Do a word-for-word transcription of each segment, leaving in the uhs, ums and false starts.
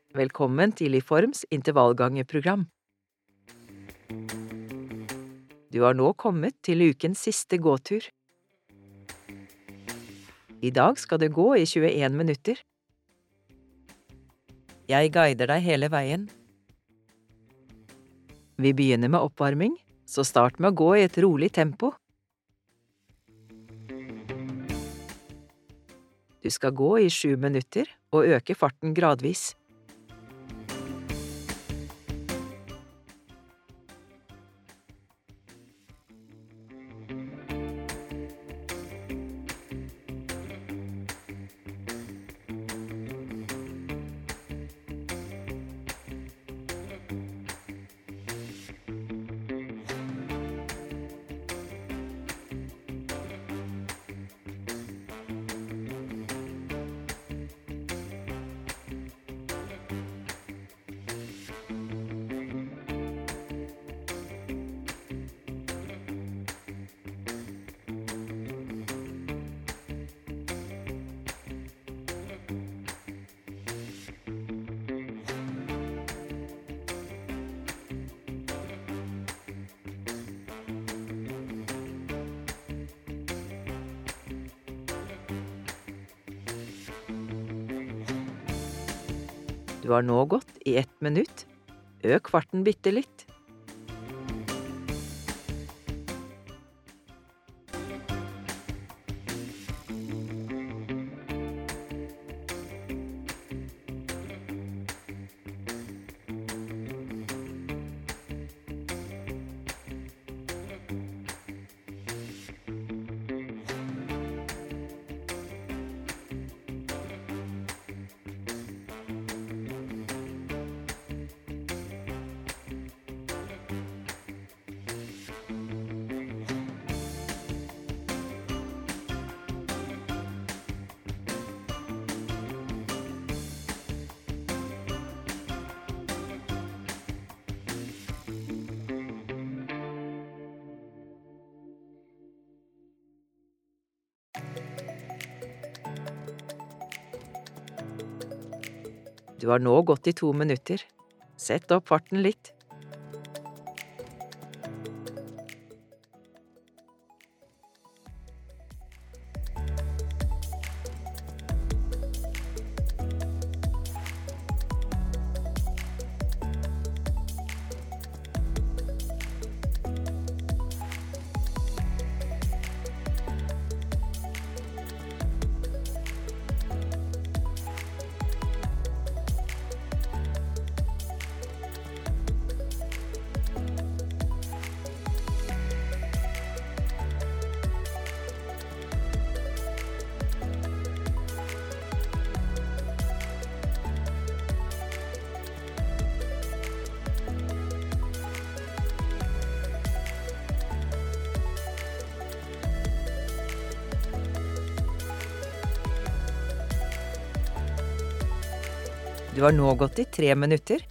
Velkommen til Iforms intervallgangeprogram. Du har nå kommet til ukens siste gåtur. I dag skal du gå i tjueen minutter. Jeg guider deg hele veien. Vi begynner med oppvarming, så start med å gå i et rolig tempo. Du skal gå i sju minutter og øke farten gradvis. Du har nå gått i ett minutt. Øk farten bitte litt. Du har nå gått i to minutter. Sett opp farten litt. Du har nå gått i tre minutter.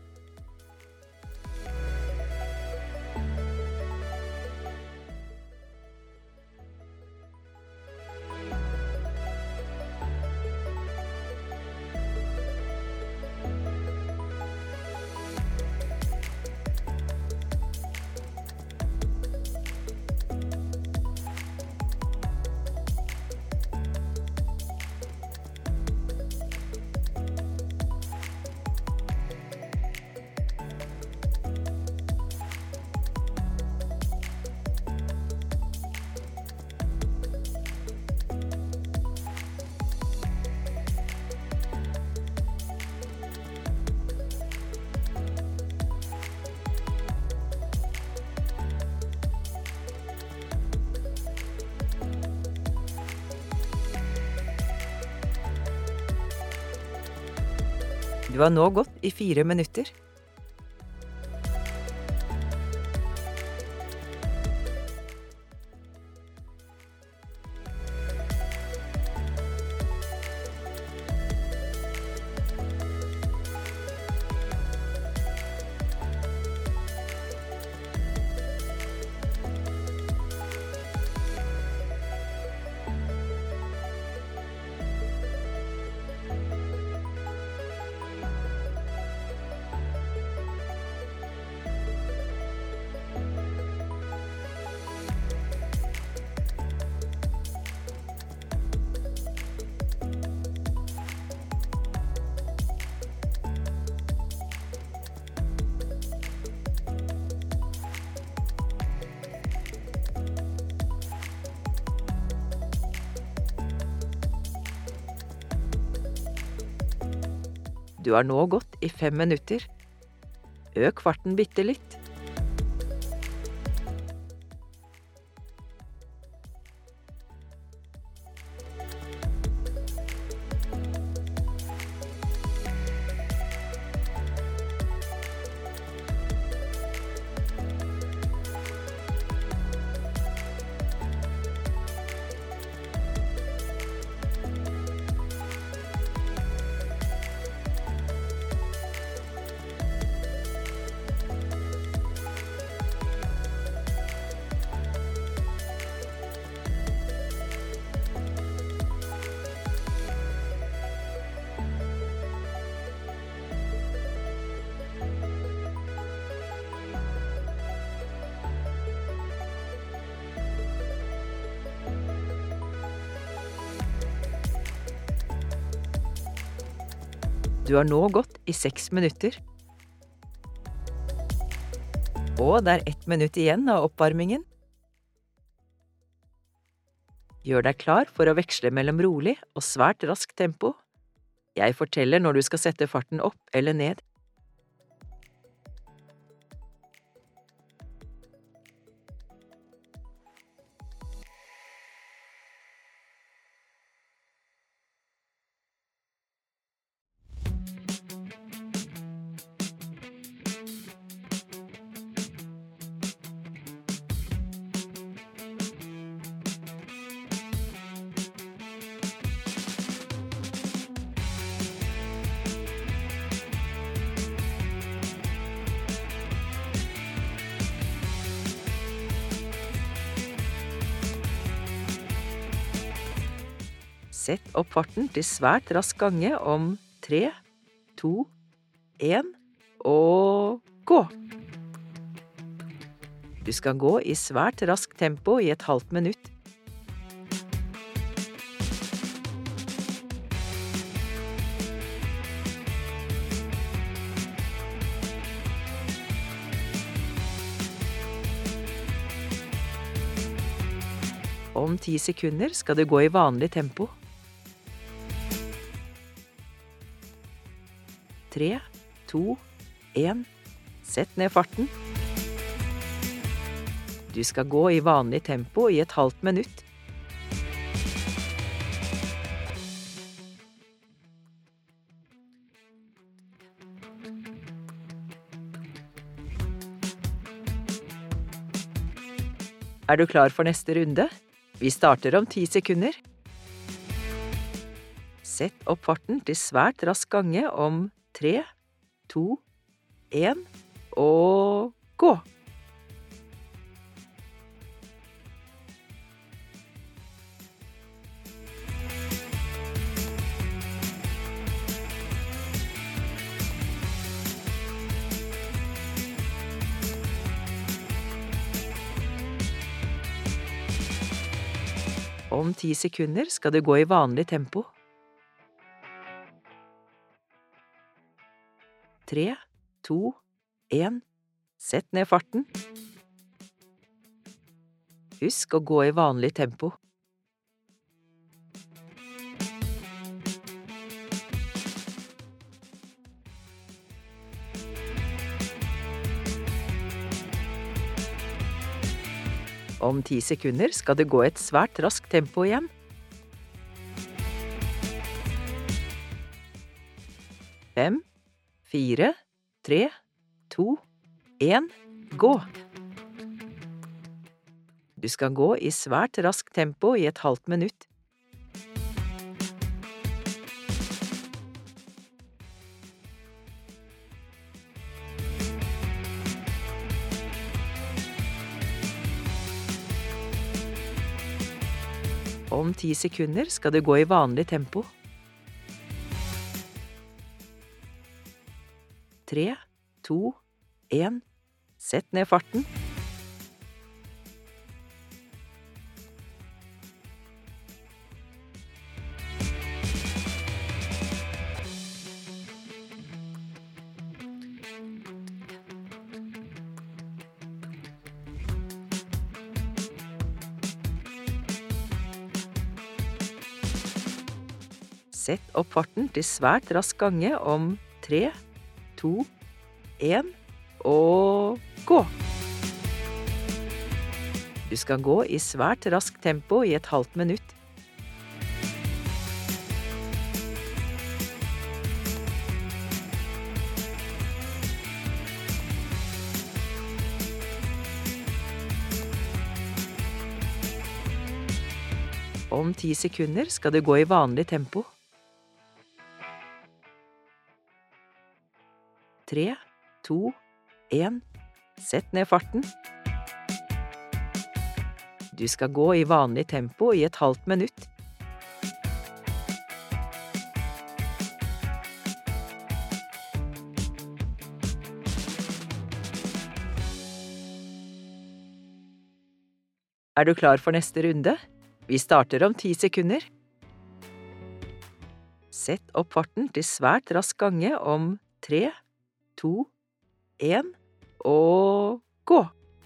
Du har nå gått i fire minutter. Du har nå gått i fem minutter. Øk farten bitte litt. Du har nå gått i seks minutter. Og det er ett minutt igjen av oppvarmingen. Gjør deg klar for å veksle mellom rolig og svært raskt tempo. Jeg forteller når du skal sette farten opp eller ned. Sett opp farten til svært rask gange om tre, to, en og gå. Du skal gå i svært raskt tempo i et halvt minutt. Om ti sekunder skal du gå i vanlig tempo. Tre, to, en, sett ned farten. Du skal gå i vanlig tempo i et halvt minutt. Er du klar for neste runde? Vi starter om ti sekunder. Sett opp farten til svært rask gange om tre, to, en og gå. Om ti sekunder skal du gå i vanlig tempo. Tre, to, en, sett ned farten. Husk å gå i vanlig tempo. Om ti sekunder skal du gå i et svært raskt tempo igjen. Fem, fire, tre, to, en, gå. Du skal gå i svært raskt tempo i et halvt minutt. Om ti sekunder skal du gå i vanlig tempo. Tre, to, en, sett ned farten. Sett opp farten til svært rask gange om tre, to, en, og gå! Du skal gå i svært raskt tempo i et halvt minutt. Om ti sekunder skal du gå i vanlig tempo. Tre, to, en, sett ned farten. Du skal gå i vanlig tempo i et halvt minutt. Er du klar for neste runde? Vi starter om ti sekunder. Sett opp farten til svært rask gange om tre, to, en, og gå!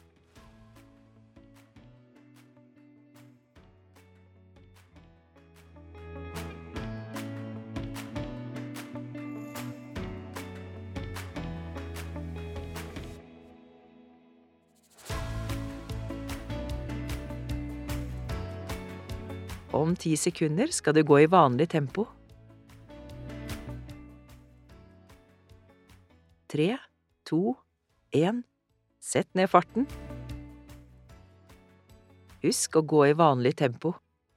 Om ti sekunder skal du gå i vanlig tempo. Tre, to, en, sett ned farten. Husk å gå i vanlig tempo.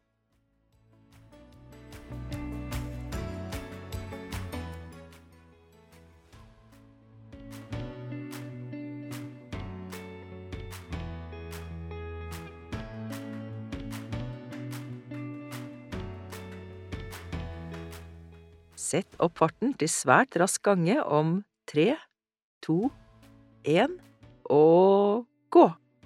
Sett opp farten til svært rask gange om tre, to, en, og gå!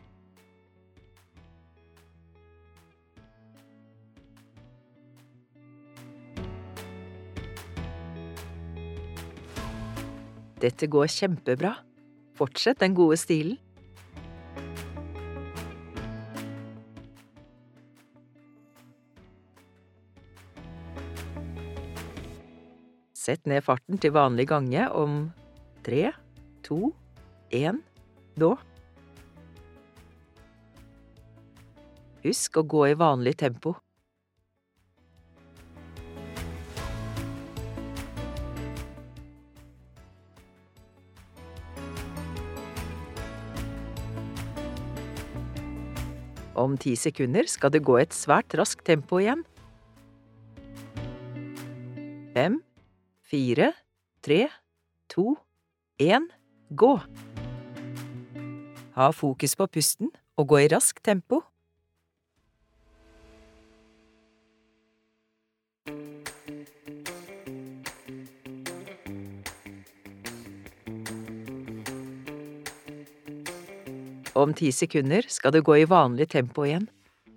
Dette går kjempebra. Fortsett den gode stilen. Sett ned farten til vanlig gange om tre, to, en, nå. Husk å gå i vanlig tempo. Om ti sekunder skal det gå et svært raskt tempo igjen. Fem, fire, tre, to, en, gå! Ha fokus på pusten og gå i raskt tempo. Om ti sekunder skal du gå i vanlig tempo igjen.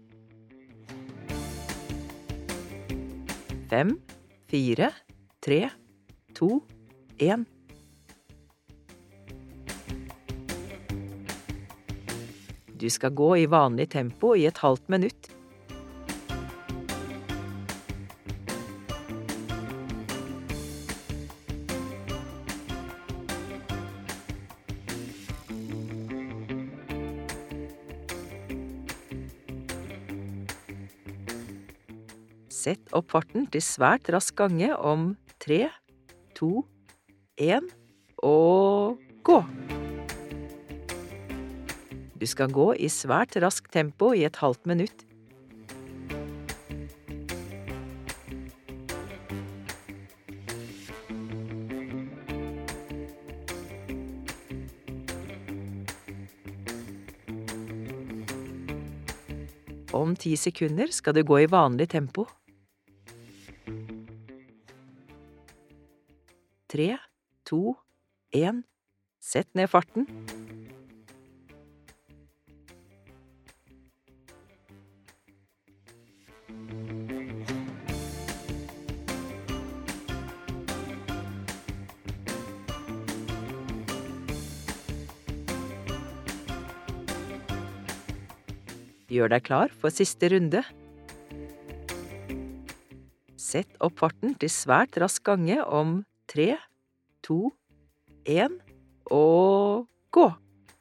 Fem, fire, tre, to, en. Du skal gå i vanlig tempo i et halvt minutt. Sett opp farten til svært rask gange om tre, to, en, og gå! Du skal gå i svært raskt tempo i et halvt minutt. Om ti sekunder skal du gå i vanlig tempo. Tre, to, en, sett ned farten. Gjør deg klar for siste runde. Sett opp farten til svært rask gange om tre, to, en, og gå!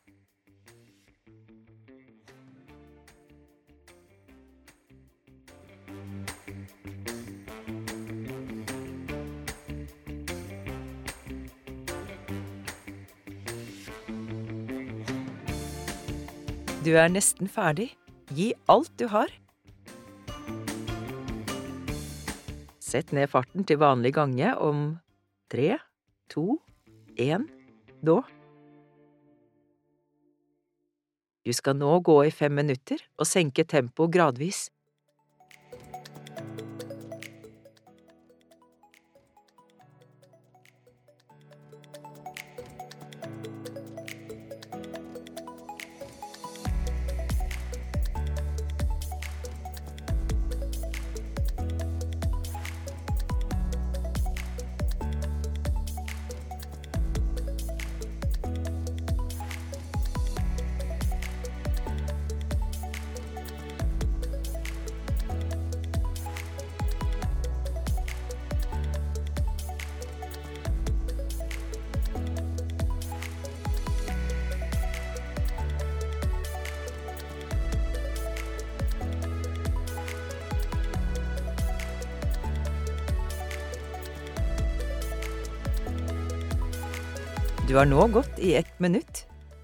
Du er nesten ferdig. Gi alt du har. Sett ned farten til vanlig gange om tre, to, en, nå. Du skal nå gå i fem minutter og senke tempo gradvis. Du har nå gått i ett minutt.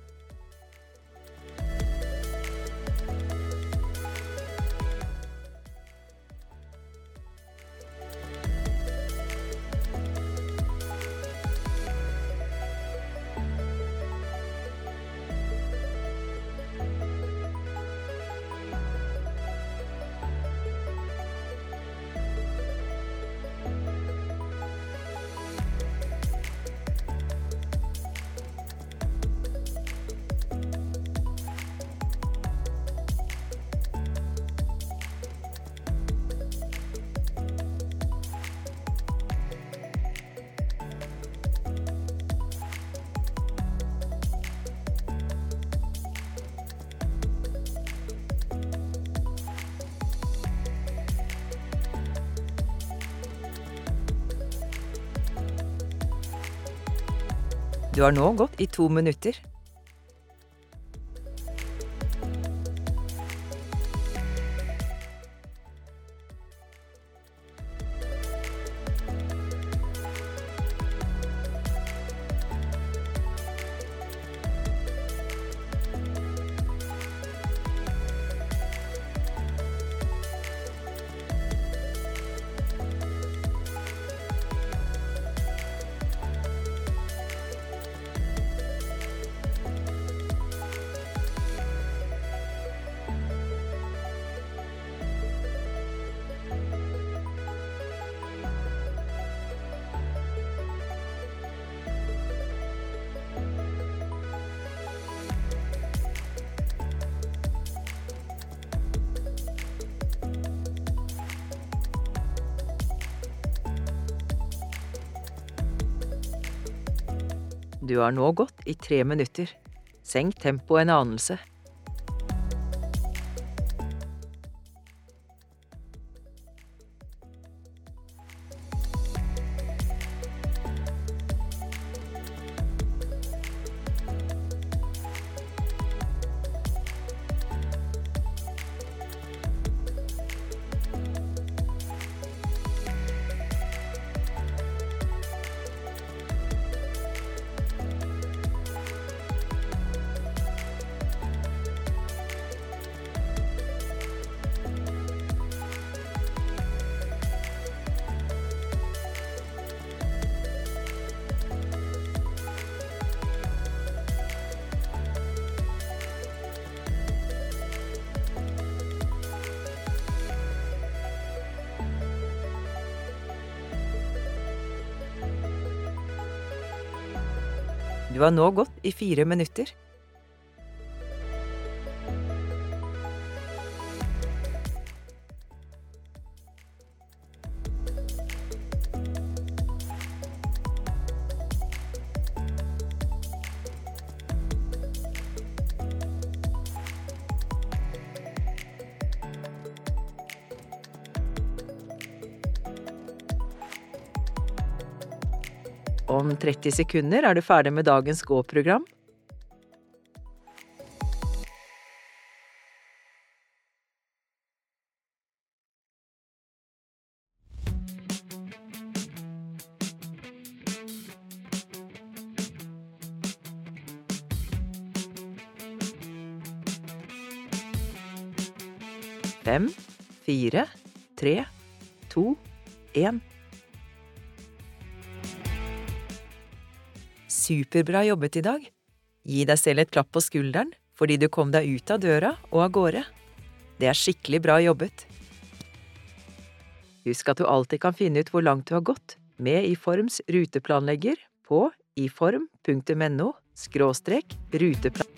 Du har nå gått i to minutter. Du har nå gått i tre minutter. Senk tempoet en anelse. Du har nå gått i fire minutter. Om tretti sekunder er du ferdig med dagens gå-program. Fem, fire, tre, to, en. Superbra jobbet i dag. Gi deg selv et klapp på skulderen, fordi du kom deg ut av døra og av gårde. Det er skikkelig bra jobbet. Husk at du alltid kan finne ut hvor langt du har gått med iForms ruteplanlegger på iform punktum no skråstrek ruteplan.